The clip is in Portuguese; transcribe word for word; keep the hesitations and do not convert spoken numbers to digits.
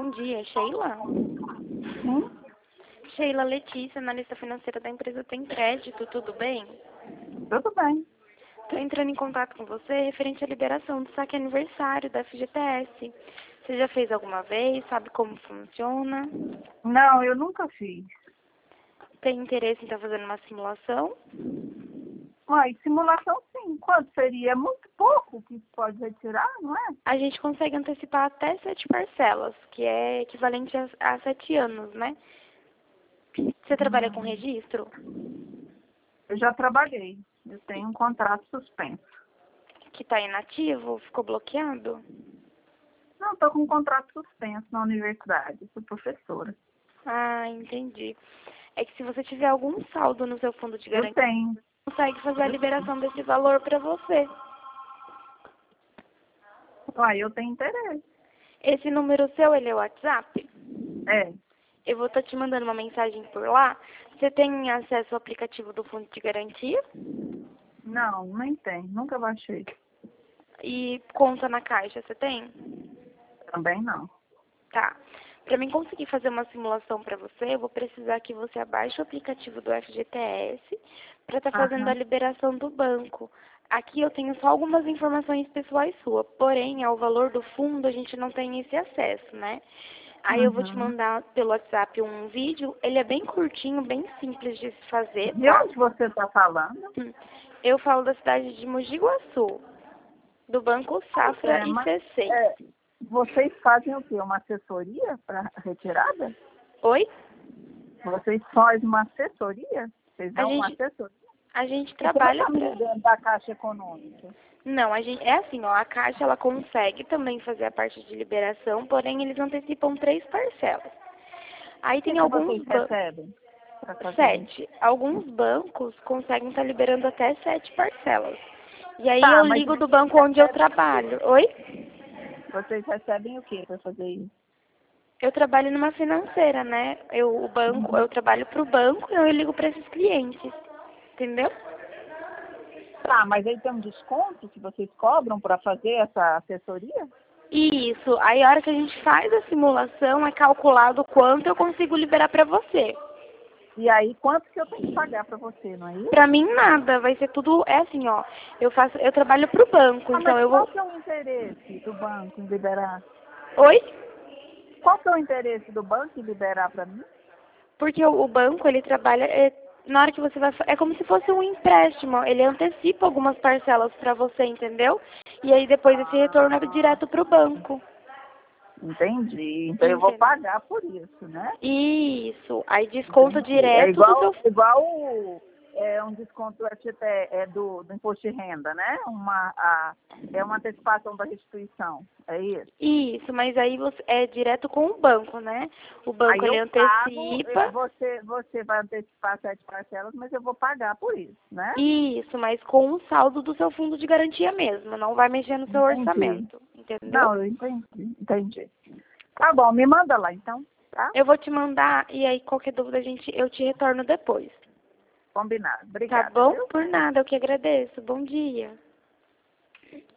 Bom dia, Sheila? Sim, Sheila, Letícia, analista financeira da empresa Tem Crédito, tudo bem? tudo bem. Estou entrando em contato com você referente à liberação do saque aniversário da F G T S. Você já fez alguma vez? Sabe como funciona? Não, eu nunca fiz. Tem interesse em estar fazendo uma simulação? Uai, simulação sim. Quanto seria? É muito pouco que pode retirar, não é? A gente consegue antecipar até sete parcelas, que é equivalente a, a sete anos, né? Você trabalha com Hum, registro? eu já trabalhei. Eu tenho um contrato suspenso. Que está inativo? Ficou bloqueado? Não, estou com um contrato suspenso na universidade. Sou professora. Ah, entendi. É que se você tiver algum saldo no seu fundo de Eu garantia, tenho. consegue fazer a Eu tenho. liberação desse valor para você. Uai, eu tenho interesse. Esse número seu, ele é o WhatsApp? É. Eu vou estar te mandando uma mensagem por lá. Você tem acesso ao aplicativo do fundo de garantia? Não, nem tem. Nunca baixei. E conta na caixa, você tem? Também não. Tá. Para mim conseguir fazer uma simulação para você, eu vou precisar que você abaixe o aplicativo do F G T S para estar fazendo a Aham. liberação do banco. Aqui eu tenho só algumas informações pessoais suas, porém, ao valor do fundo a gente não tem esse acesso, né? Aí eu vou te Uhum. mandar pelo WhatsApp um vídeo, ele é bem curtinho, bem simples de se fazer, De tá? onde você está falando? Hum. Eu falo da cidade de Mogi Guaçu, do Banco Safra É, e mas, C seis. é, vocês fazem o quê? Uma assessoria para retirada? Oi? Vocês fazem uma assessoria? Vocês A dão uma gente, assessoria? a gente E como é que trabalha está me para... ligando da Caixa Econômica? Não, a gente, é assim, ó, a Caixa ela consegue também fazer a parte de liberação, porém eles antecipam três parcelas. Aí O que, tem que alguns vocês bancos, recebem para fazer isso? sete, alguns bancos conseguem estar liberando até sete parcelas. E aí Tá, eu mas ligo do vocês banco onde eu recebem o quê? trabalho. Oi? Vocês recebem o quê para fazer isso? Eu trabalho numa financeira, né? Eu, o banco, Uhum. eu trabalho para o banco e eu ligo para esses clientes. Entendeu? Tá, mas aí tem um desconto que vocês cobram para fazer essa assessoria? Isso. Aí a hora que a gente faz a simulação é calculado quanto eu consigo liberar para você. E aí, quanto que eu tenho que pagar para você, não é Pra isso? mim nada, vai ser tudo, é assim, ó, eu faço, eu trabalho pro banco, Ah, então mas eu qual vou, que é o interesse do banco em liberar? oi? Qual que é o interesse do banco em liberar para mim? Porque o, o banco, ele trabalha, é, na hora que você vai, fa- é como se fosse um empréstimo, ele antecipa algumas parcelas pra você, entendeu? E aí depois esse retorno é Ah, direto pro banco, entendi. Então eu vou entendeu? pagar por isso, né? Isso, aí desconto Entendi. É direto do igual, seu, igual o- é um desconto F G T, é do, do imposto de renda, né? Uma, a, é uma antecipação da restituição. É isso. isso, mas aí você, é direto com o banco, né? O Aí banco, ele eu pago, eh, antecipa. você, você vai antecipar sete parcelas, mas eu vou pagar por isso, né? Isso, mas com o saldo do seu fundo de garantia mesmo, não vai mexer no seu Entendi. orçamento, entendeu? Não, eu entendi, entendi. Tá bom, me manda lá então, tá? Eu vou te mandar e aí qualquer dúvida a gente, eu te retorno depois. Combinado. Tá Obrigada, bom? viu? Por nada, eu que agradeço. Bom dia.